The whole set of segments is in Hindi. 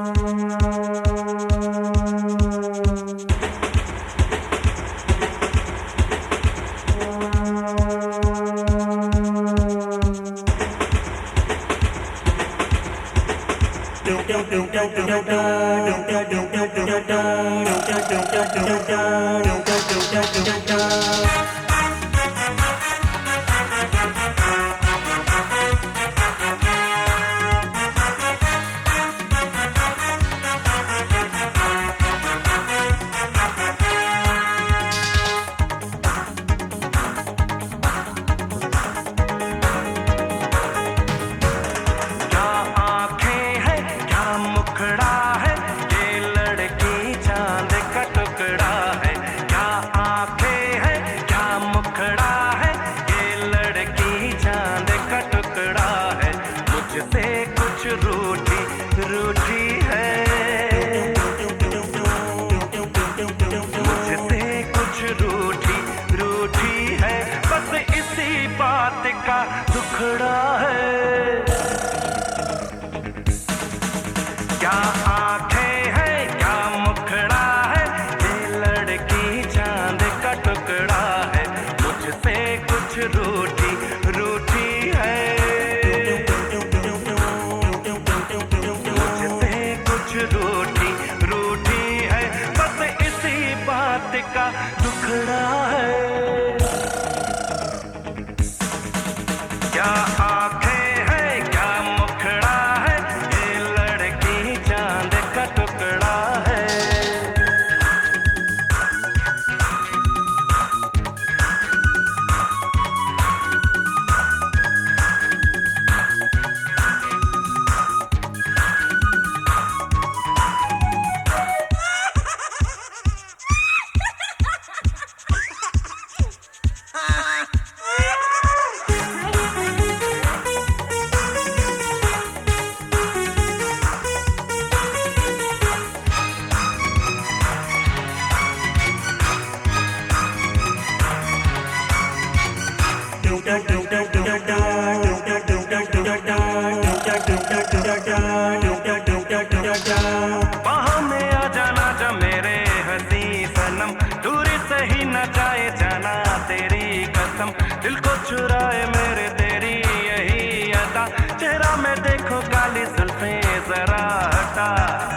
बाहों में आ जाना जा मेरे हंसी सनम, दूरी से ही न जाए जाना तेरी कसम, दिल को चुराए मेरे तेरी यही अदा, चेहरा में देखो काली जुल्फें जरा हटा।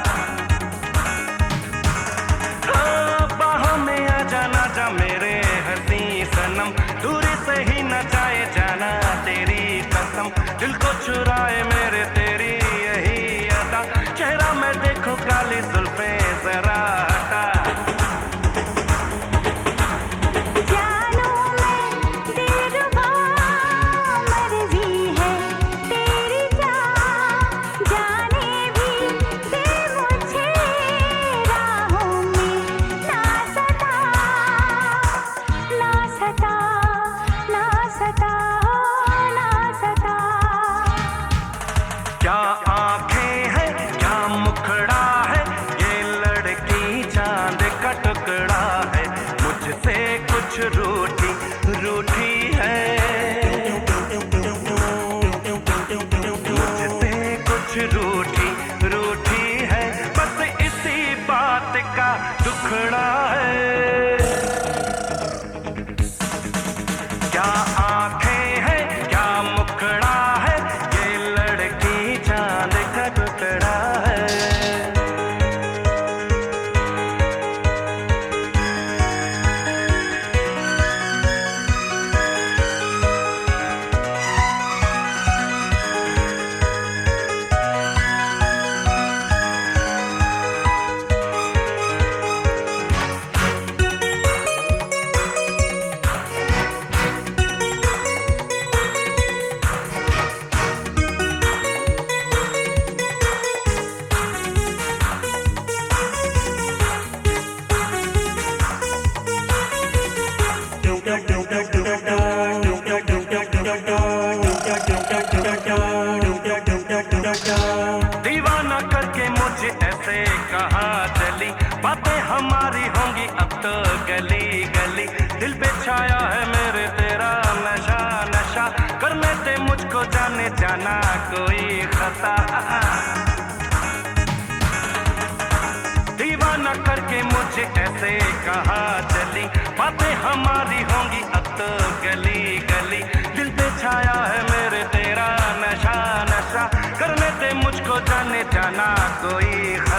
बाहों में आ जाना जा मेरे हंसी सनम, दूरी से ही न जाए जाना तेरी कसम, दिल को चुराए मेरे तेरी यही अदा, चेहरा में देखो काली जुल्फें जरा हटा। क्या आंखें हैं क्या मुखड़ा है, ये लड़की चांद का टुकड़ा है, मुझसे कुछ रूठी रूठी है, मुझसे कुछ रूठी रूठी है, बस इसी बात का दुखड़ा है। क्या आंखें हैं क्या मुखड़ा है, ये लड़की चांद का टुकड़ा है। दीवाना करके मुझे ऐसे कहा चली, बातें हमारी होंगी अब तो गली गली, दिल पे छाया है मेरे तेरा नशा नशा, करने दे मुझको जाने जाना कोई खता। तूने मुझे ऐसे कहा चली, बातें हमारी होंगी अब तो गली गली। दिल पे छाया है मेरे तेरा नशा नशा, करने दे मुझको जाने जाना कोई